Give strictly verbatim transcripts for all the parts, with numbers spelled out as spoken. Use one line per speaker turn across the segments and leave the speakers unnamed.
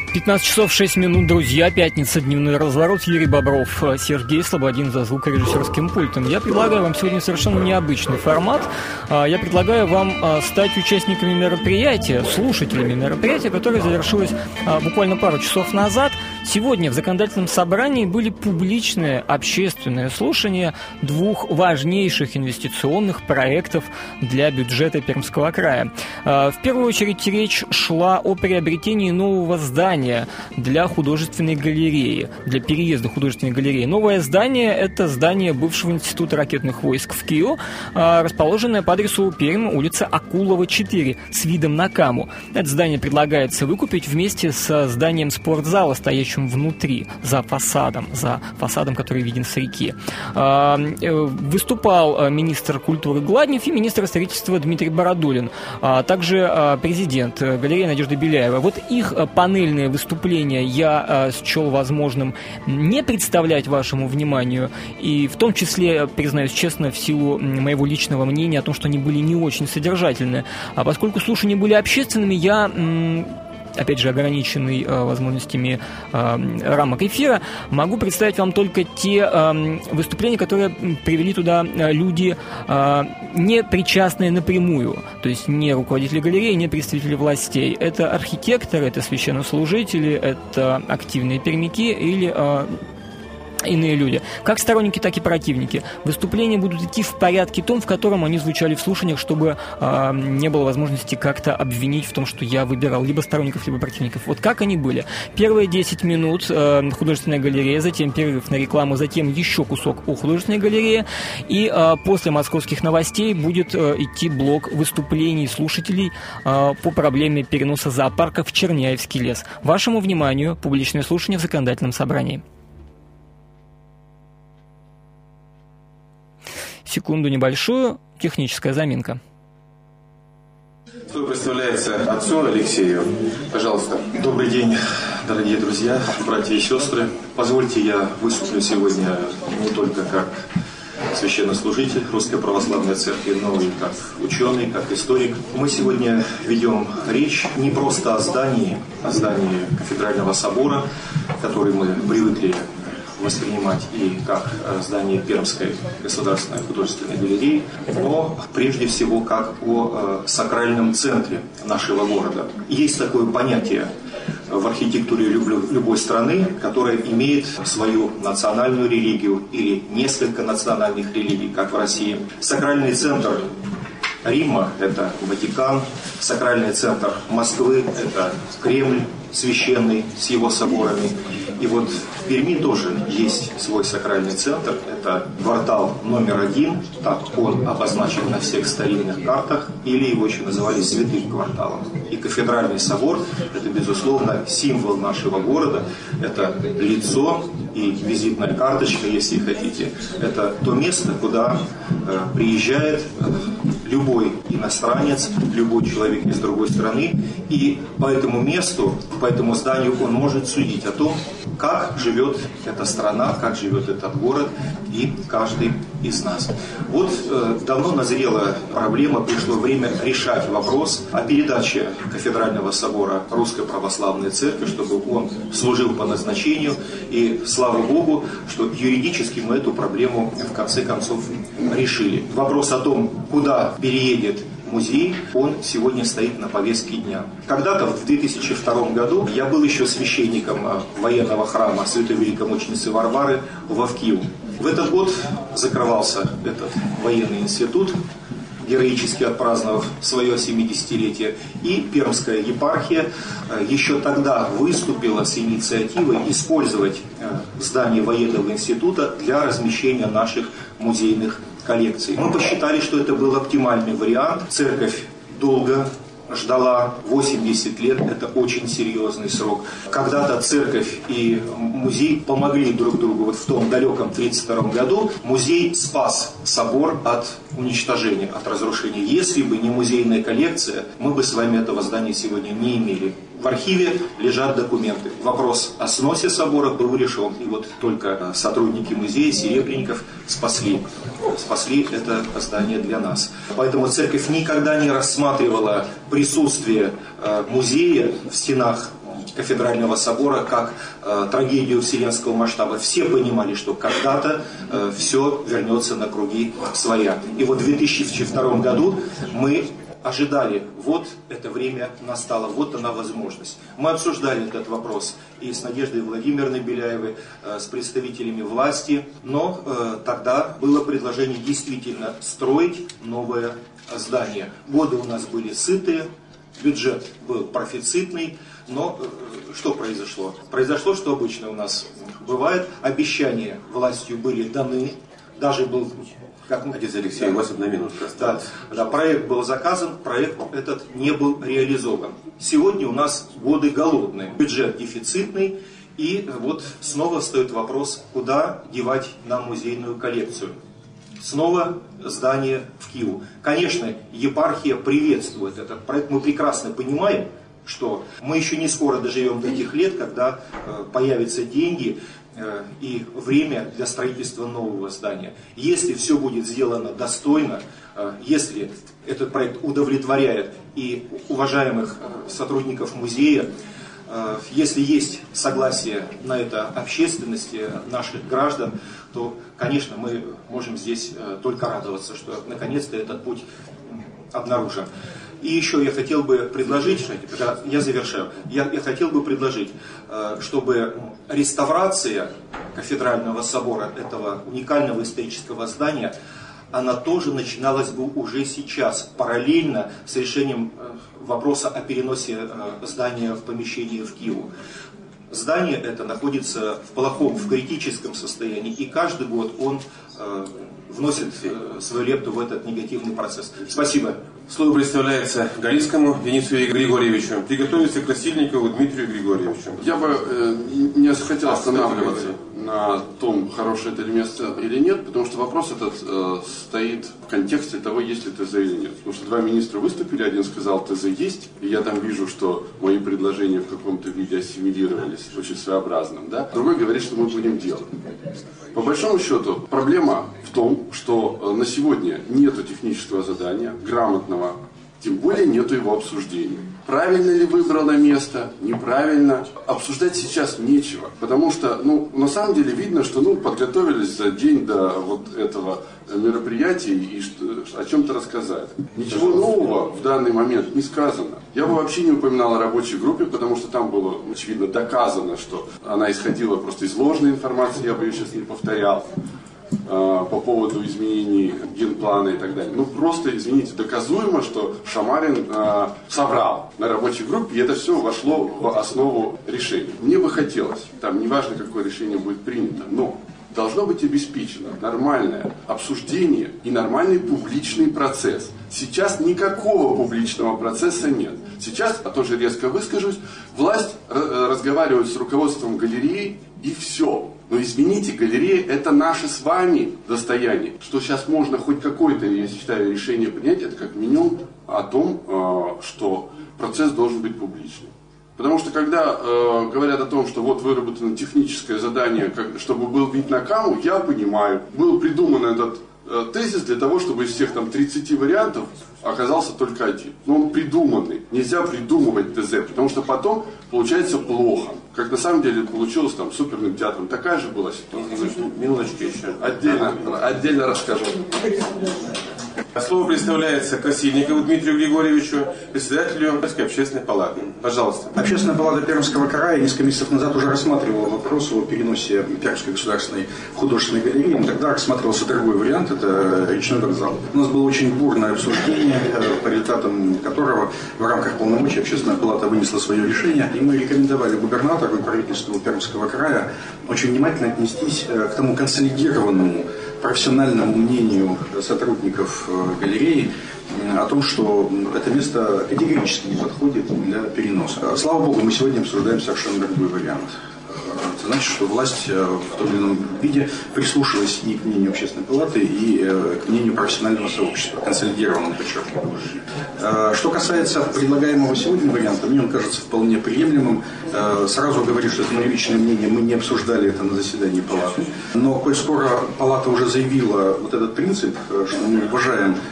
пятнадцать часов шесть минут, друзья, пятница, дневной разворот, Юрий Бобров, Сергей Слободин за звукорежиссерским пультом. Я предлагаю вам сегодня совершенно необычный формат. Я предлагаю вам стать участниками мероприятия, слушателями мероприятия, которое завершилось буквально пару часов назад. Сегодня в законодательном собрании были публичные общественные слушания двух важнейших инвестиционных проектов для бюджета Пермского края. В первую очередь речь шла о приобретении нового здания для художественной галереи, для переезда художественной галереи. Новое здание – это здание бывшего института ракетных войск в Кио, расположенное по адресу Пермь, улица Акулова, четыре, с видом на Каму. Это здание предлагается выкупить вместе со зданием спортзала, стоящим внутри, за фасадом, за фасадом, который виден с реки. Выступал министр культуры Гладнев и министр строительства Дмитрий Бородулин, а также президент галереи Надежда Беляева. Вот их панельные выступления я счел возможным не представлять вашему вниманию, и в том числе, признаюсь честно, в силу моего личного мнения о том, что они были не очень содержательны. А поскольку слушания были общественными, я... опять же, ограниченный э, возможностями э, рамок эфира, могу представить вам только те э, выступления, которые привели туда люди, э, не причастные напрямую, то есть не руководители галереи, не представители властей. Это архитекторы, это священнослужители, это активные пермяки или... Э, иные люди, как сторонники, так и противники. Выступления будут идти в порядке том, в котором они звучали в слушаниях, чтобы э, не было возможности как-то обвинить в том, что я выбирал либо сторонников, либо противников. Вот как они были. Первые десять минут э, художественная галерея, затем перерыв на рекламу, затем еще кусок о художественной галерее, и э, после московских новостей будет э, идти блок выступлений слушателей э, по проблеме переноса зоопарка в Черняевский лес. Вашему вниманию публичное слушание в законодательном собрании. Секунду небольшую, техническая заминка.
Кто представляется отцу Алексею? Пожалуйста.
Добрый день, дорогие друзья, братья и сестры. Позвольте, я выступлю сегодня не только как священнослужитель Русской Православной Церкви, но и как ученый, как историк. Мы сегодня ведем речь не просто о здании, о здании кафедрального собора, который мы привыкли воспринимать и как здание Пермской государственной художественной галереи, но прежде всего как о сакральном центре нашего города. Есть такое понятие в архитектуре любой страны, которая имеет свою национальную религию или несколько национальных религий, как в России. Сакральный центр Рима – это Ватикан, сакральный центр Москвы – это Кремль священный с его соборами. И вот в Перми тоже есть свой сакральный центр. Это квартал номер один, так он обозначен на всех старинных картах, или его еще называли святым кварталом. И кафедральный собор – это, безусловно, символ нашего города. Это лицо и визитная карточка, если хотите. Это то место, куда э, приезжает э, любой иностранец, любой человек из другой страны. И по этому месту, по этому зданию он может судить о том, как живет эта страна, как живет этот город и каждый из нас. Вот э, давно назрела проблема, пришло время решать вопрос о передаче кафедрального собора Русской Православной Церкви, чтобы он служил по назначению. И слава Богу, что юридически мы эту проблему в конце концов решили. Вопрос о том, куда переедет музей, он сегодня стоит на повестке дня. Когда-то в две тысячи втором году я был еще священником военного храма Святой Великомученицы Варвары в Авкиу. В этот год закрывался этот военный институт, героически отпраздновав свое семидесятилетие, и Пермская епархия еще тогда выступила с инициативой использовать здание военного института для размещения наших музейных коллекций. Мы посчитали, что это был оптимальный вариант. Церковь долго ждала, восемьдесят лет, это очень серьезный срок. Когда-то церковь и музей помогли друг другу. Вот в том далеком тридцать втором году музей спас собор от уничтожения, от разрушения. Если бы не музейная коллекция, мы бы с вами этого здания сегодня не имели. В архиве лежат документы. Вопрос о сносе собора был решен. И вот только сотрудники музея, серебряников спасли. Спасли это здание для нас. Поэтому церковь никогда не рассматривала присутствие музея в стенах кафедрального собора как э, трагедию вселенского масштаба. Все понимали, что когда-то э, все вернется на круги своя. И вот в две тысячи втором году мы ожидали, вот это время настало, вот она возможность. Мы обсуждали этот вопрос и с Надеждой Владимировной Беляевой, э, с представителями власти, но э, тогда было предложение действительно строить новое здание. Годы у нас были сытые, бюджет был профицитный, но э, что произошло? Произошло, что обычно у нас бывает, обещания властью были даны, даже был... Как мы...
Отец Алексей, у вас одна минутка осталась.
Да, да, проект был заказан, проект этот не был реализован. Сегодня у нас годы голодные, бюджет дефицитный, и вот снова встает вопрос, куда девать нам музейную коллекцию. Снова здание в Киеву. Конечно, епархия приветствует этот проект, мы прекрасно понимаем, что мы еще не скоро доживем до тех лет, когда э, появятся деньги э, и время для строительства нового здания. Если все будет сделано достойно, э, если этот проект удовлетворяет и уважаемых э, сотрудников музея, э, если есть согласие на это общественности, наших граждан, то, конечно, мы можем здесь э, только радоваться, что наконец-то этот путь обнаружен. И еще я хотел бы предложить, да, я завершаю, я, я хотел бы предложить, чтобы реставрация кафедрального собора, этого уникального исторического здания, она тоже начиналась бы уже сейчас, параллельно с решением вопроса о переносе здания в помещение в Киеву. Здание это находится в плохом, в критическом состоянии, и каждый год он э, вносит э, свою лепту в этот негативный процесс. Спасибо.
Слово представляется Галицкому Денису Григорьевичу. Приготовиться к Красильникову Дмитрию Григорьевичу.
Я бы э, не хотел останавливаться на том, хорошее это место или нет, потому что вопрос этот э, стоит в контексте того, есть ли ТЗ или нет. Потому что два министра выступили, один сказал, ТЗ есть, и я там вижу, что мои предложения в каком-то виде ассимилировались, очень своеобразным, да? Другой говорит, что мы будем делать. По большому счету, проблема в том, что на сегодня нету технического задания, грамотного, тем более нету его обсуждения. Правильно ли выбрано место, неправильно, обсуждать сейчас нечего. Потому что, ну, на самом деле видно, что, ну, подготовились за день до вот этого мероприятия и что, о чем-то рассказать. Ничего нового в данный момент не сказано. Я бы вообще не упоминал о рабочей группе, потому что там было, очевидно, доказано, что она исходила просто из ложной информации, я бы ее сейчас не повторял, по поводу изменений генплана и так далее. Ну просто, извините, доказуемо, что Шамарин э, соврал на рабочей группе, и это все вошло в основу решения. Мне бы хотелось, там неважно, какое решение будет принято, но должно быть обеспечено нормальное обсуждение и нормальный публичный процесс. Сейчас никакого публичного процесса нет. Сейчас, а тоже резко выскажусь, власть разговаривает с руководством галереи и все. Но извините, галерея это наше с вами достояние. Что сейчас можно хоть какое-то, я считаю, решение принять, это как минимум о том, что процесс должен быть публичным. Потому что когда э, говорят о том, что вот выработано техническое задание, как, чтобы был вид на Каму, я понимаю, был придуман этот э, тезис для того, чтобы из всех там тридцати вариантов оказался только один. Но он придуманный. Нельзя придумывать ТЗ, потому что потом получается плохо. Как на самом деле получилось там с оперным театром. Такая же была ситуация.
Минуточку еще.
Отдельно, отдельно расскажу.
Слово представляется Красильникову Дмитрию Григорьевичу, председателю Пермской общественной палаты. Пожалуйста.
Общественная палата Пермского края несколько месяцев назад уже рассматривала вопрос о переносе Пермской государственной художественной галереи. Тогда рассматривался другой вариант, это речной вокзал. У нас было очень бурное обсуждение, по результатам которого в рамках полномочий общественная палата вынесла свое решение. И мы рекомендовали губернатору и правительству Пермского края очень внимательно отнестись к тому консолидированному профессиональному мнению сотрудников галереи о том, что это место категорически не подходит для переноса. Слава Богу, мы сегодня обсуждаем совершенно другой вариант. Это значит, что власть в том или ином виде прислушалась и к мнению общественной палаты, и к мнению профессионального сообщества, консолидированному, подчеркиваю. Что касается предлагаемого сегодня варианта, мне он кажется вполне приемлемым. Сразу говорю, что это мое личное мнение, мы не обсуждали это на заседании палаты. Но коль скоро палата уже заявила вот этот принцип, что мы уважаем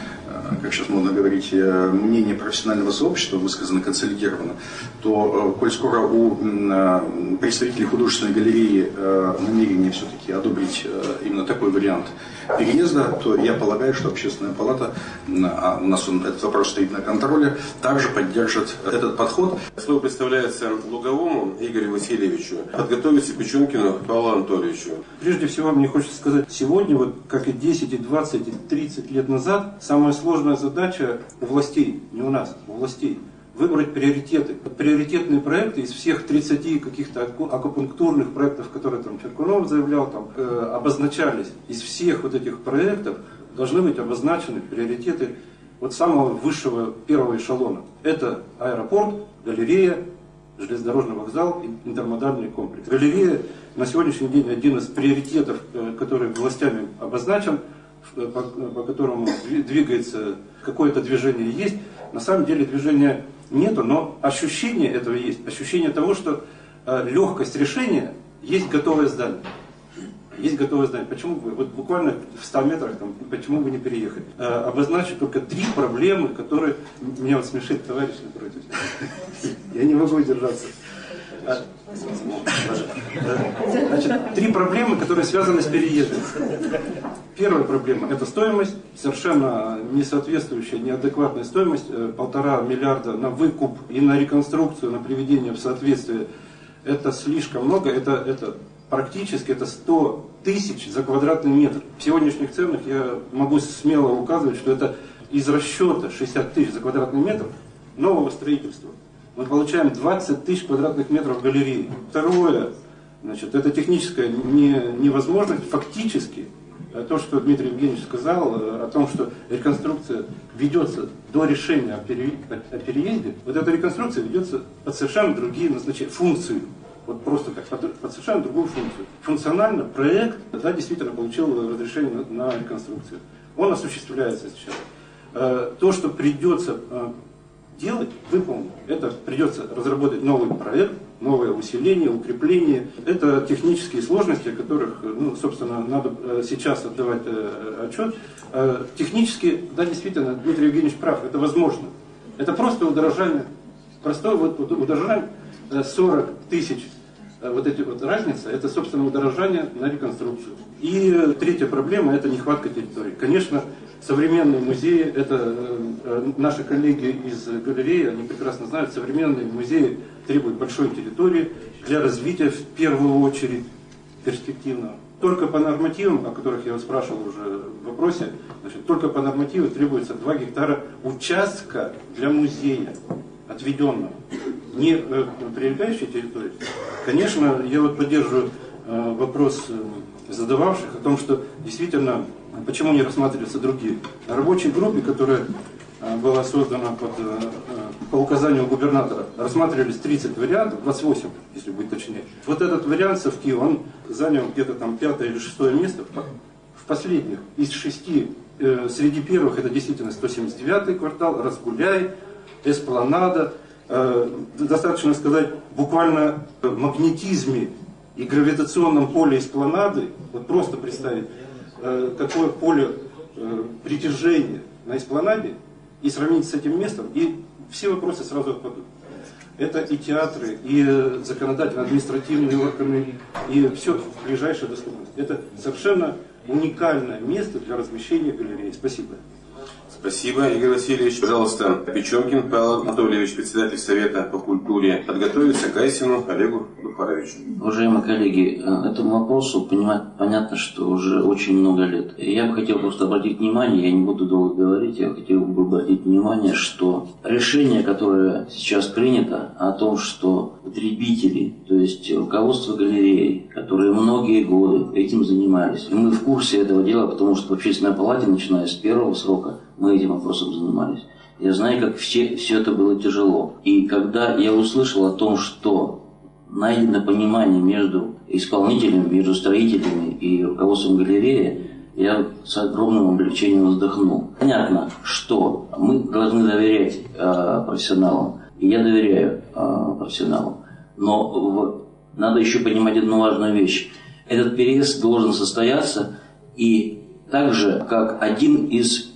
как сейчас модно говорить, мнение профессионального сообщества высказано консолидированно, то, коль скоро у представителей художественной галереи намерение все-таки одобрить именно такой вариант переезда, то я полагаю, что Общественная палата, а у нас он, этот вопрос стоит на контроле, также поддержит этот подход.
Слово представляется Луговому Игорю Васильевичу, подготовиться Печенкину Павлу Анатольевичу.
Прежде всего, мне хочется сказать, сегодня, вот как и десять, и двадцать, и тридцать лет назад, самая сложная задача у властей, не у нас, у властей, выбрать приоритеты. Приоритетные проекты из всех тридцати каких-то акупунктурных проектов, которые там Черкунов заявлял, там, э, обозначались. Из всех вот этих проектов должны быть обозначены приоритеты вот самого высшего первого эшелона. Это аэропорт, галерея, железнодорожный вокзал и интермодальный комплекс. Галерея на сегодняшний день один из приоритетов, который властями обозначен, по, по которому двигается какое-то движение есть. На самом деле движения нету, но ощущение этого есть. Ощущение того, что э, легкость решения есть готовое здание. Есть готовое здание. Почему вы, вот буквально в ста метрах, там, почему вы не переехали? Э, обозначу только три проблемы, которые... Меня вот смешит товарищ напротив. Я не могу удержаться. Значит, три проблемы, которые связаны с переездом. Первая проблема – это стоимость, совершенно несоответствующая, неадекватная стоимость, полтора миллиарда на выкуп и на реконструкцию, на приведение в соответствие. Это слишком много, это, это практически это сто тысяч за квадратный метр. В сегодняшних ценах я могу смело указывать, что это из расчета шестьдесят тысяч за квадратный метр нового строительства. Мы получаем двадцать тысяч квадратных метров галереи. Второе, значит, это техническая не, невозможность, фактически, то, что Дмитрий Евгеньевич сказал, о том, что реконструкция ведется до решения о, пере, о переезде, вот эта реконструкция ведется под совершенно другие назначения, функции. Вот просто как под, под совершенно другую функцию. Функционально проект, да, действительно получил разрешение на, на реконструкцию. Он осуществляется сейчас. То, что придется делать, выполнить, это придется разработать новый проект, новое усиление, укрепление. Это технические сложности, о которых, ну, собственно, надо сейчас отдавать отчет. Технически, да, действительно, Дмитрий Евгеньевич прав, это возможно. Это просто удорожание, простое вот удорожание, сорок тысяч, вот эти вот разница, это, собственно, удорожание на реконструкцию. И третья проблема – это нехватка территории. Конечно, современные музеи, это э, наши коллеги из галереи, они прекрасно знают, современные музеи требуют большой территории для развития, в первую очередь, перспективного. Только по нормативам, о которых я вас спрашивал уже в вопросе, значит, только по нормативу требуется два гектара участка для музея, отведенного, не э, прилегающей территории. Конечно, я вот поддерживаю э, вопрос э, задававших о том, что действительно, почему не рассматриваются другие. На рабочей группе, которая э, была создана под, э, по указанию губернатора, рассматривались тридцать вариантов, двадцать восемь, если быть точнее. Вот этот вариант Совки, он занял где-то там пятое или шестое место в последних. Из шести, э, среди первых это действительно сто семьдесят девятый квартал, Разгуляй, Эспланада. Э, достаточно сказать, буквально в магнетизме и гравитационном поле Эспланады, вот просто представить, э, какое поле э, притяжения на Эспланаде, и сравнить с этим местом, и все вопросы сразу отпадут. Это и театры, и законодательно-административные органы, и все в ближайшей доступности. Это совершенно уникальное место для размещения галереи. Спасибо.
Спасибо, Игорь Васильевич. Пожалуйста, Печенкин Павел Анатольевич, председатель Совета по культуре, подготовиться к Гайсину Олегу Духаровичу.
Уважаемые коллеги, этому вопросу понимать, понятно, что уже очень много лет. Я бы хотел просто обратить внимание, я не буду долго говорить, я хотел бы обратить внимание, что решение, которое сейчас принято о том, что потребители, то есть руководство галереи, которые многие годы этим занимались, и мы в курсе этого дела, потому что в Общественной палате, начиная с первого срока, мы этим вопросом занимались. Я знаю, как все, все это было тяжело. И когда я услышал о том, что найдено понимание между исполнителями, между строителями и руководством галереи, я с огромным облегчением вздохнул. Понятно, что мы должны доверять э, профессионалам. И я доверяю э, профессионалам. Но в, надо еще понимать одну важную вещь. Этот переезд должен состояться, и так же, как один из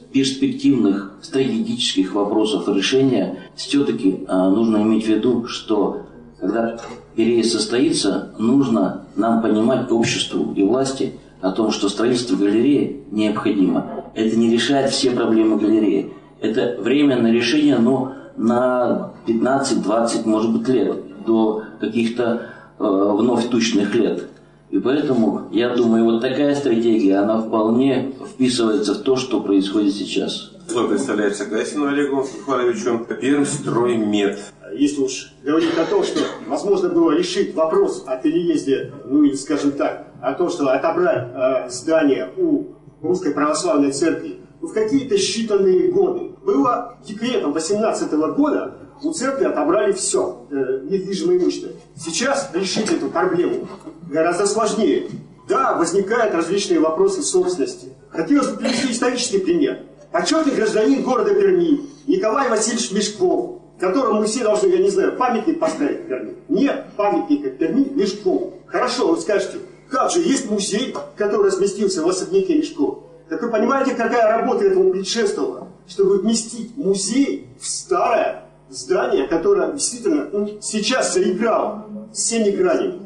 перспективных стратегических вопросов решения, все-таки нужно иметь в виду, что когда переезд состоится, нужно нам понимать, обществу и власти, о том, что строительство галереи необходимо. Это не решает все проблемы галереи. Это временное решение, но на пятнадцать-двадцать, может быть, лет, до каких-то э, вновь тучных лет. И поэтому, я думаю, вот такая стратегия, она вполне вписывается в то, что происходит сейчас.
Слово представляется Гайсину Олегу Николаевичу, Пермстроймет.
Если уж говорить о том, что возможно было решить вопрос о переезде, ну или, скажем так, о том, что отобрать э, здание у Русской Православной Церкви в какие-то считанные годы. Было декретом восемнадцатого года, у церкви отобрали все, э, недвижимое имущество. Сейчас решить эту проблему гораздо сложнее. Да, возникают различные вопросы собственности. Хотелось бы привести исторический пример. Почетный гражданин города Перми Николай Васильевич Мешков, которому все должны, я не знаю, памятник поставить в Перми. Нет памятника в Перми Мешкову. Хорошо, вы скажете, как же, есть музей, который разместился в особняке Мешкова. Так вы понимаете, какая работа этому предшествовала, чтобы вместить музей в старое здание, которое действительно ну, сейчас заиграло всеми гранями.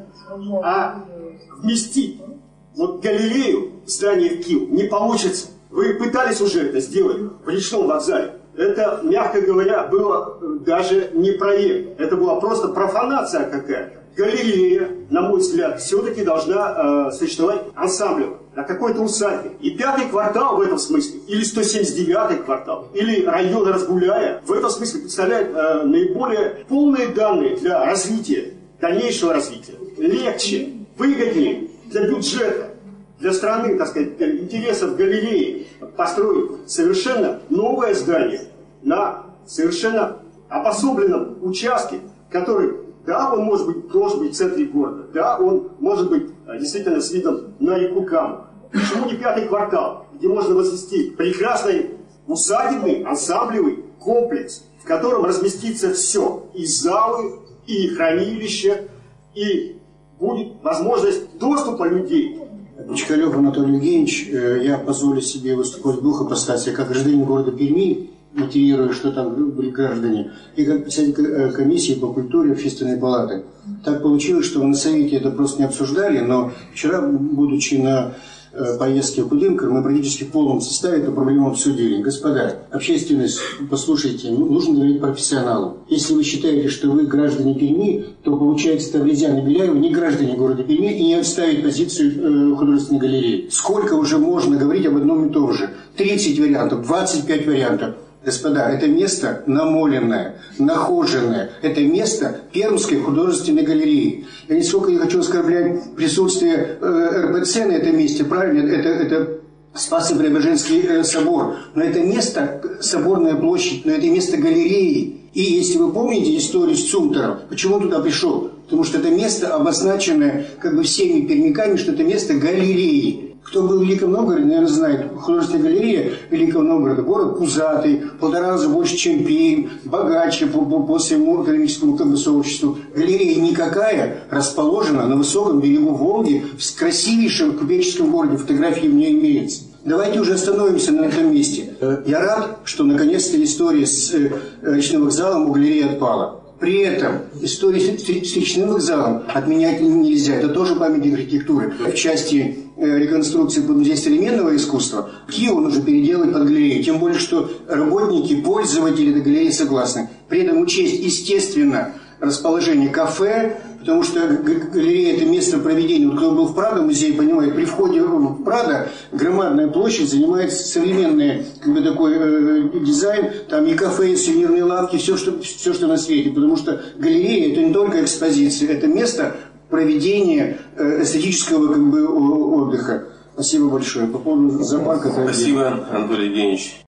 А вместить вот галерею в здание в Киев не получится. Вы пытались уже это сделать в речном вокзале. Это, мягко говоря, было даже не проект. Это была просто профанация какая-то. Галерея, на мой взгляд, все-таки должна э, существовать ансамблево на какой-то усадьбе. И пятый квартал в этом смысле, или сто семьдесят девятый квартал, или район Разгуляя, в этом смысле представляет э, наиболее полные данные для развития, дальнейшего развития. Легче, выгоднее для бюджета, для страны, так сказать, для интересов галереи построить совершенно новое здание на совершенно обособленном участке, который, да, он может быть, должен быть в центре города, да, он может быть действительно с видом на реку Каму. Почему не пятый квартал, где можно возвести прекрасный усадебный ансамблевый комплекс, в котором разместится все, и залы, и хранилища, и будет возможность доступа людей.
Чкалев Анатолий Евгеньевич, я позволю себе выступать в духопостасе как гражданин города Перми, мотивируя, что там были граждане, и как председатель комиссии по культуре Общественной палаты. Так получилось, что на совете это просто не обсуждали, но вчера, будучи на поездке в Кудымкар, мы практически в полном составе эту проблему обсудили. Господа, общественность, послушайте, нужно говорить профессионалам. Если вы считаете, что вы граждане Перми, то получается, Тавризян и Беляева не граждане города Перми и не отставить позицию э, художественной галереи. Сколько уже можно говорить об одном и том же? тридцать вариантов, двадцать пять вариантов. Господа, это место намоленное, нахоженное. Это место Пермской художественной галереи. Я нисколько не хочу оскорблять присутствие э, эр пэ цэ на этом месте, правильно? Это, это Спасо-Преображенский э, собор. Но это место, соборная площадь, но это место галереи. И если вы помните историю с Цунтером, почему он туда пришел? Потому что это место, обозначенное как бы всеми пермяками, что это место галереи. Кто был в Великом Новгороде, наверное, знает, художественная галерея Великого Новгорода, город пузатый, полтора раза больше, чем Пермь, богаче по, по, по своему экономическому как бы, сообществу. Галерея никакая, расположена на высоком берегу Волги, в красивейшем купеческом городе, фотографии в ней имеется. Давайте уже остановимся на этом месте. Я рад, что наконец-то история с речным вокзалом у галереи отпала. При этом историю с речным вокзалом отменять нельзя. Это тоже памятник архитектуры. В части реконструкции под музей современного искусства Киев нужно переделать под галерею. Тем более, что работники, пользователи этой галереи согласны. При этом учесть, естественно, расположение кафе, потому что галерея – это место проведения. Вот кто был в Прадо музее, понимает, при входе в Прадо громадная площадь занимает современный как бы, такой э, дизайн. Там и кафе, и сувенирные лавки, все что, все, что на свете. Потому что галерея – это не только экспозиция, это место проведения э, эстетического как бы, отдыха. Спасибо большое. По поводу зоопарка...
Спасибо, Анатолий Евгеньевич.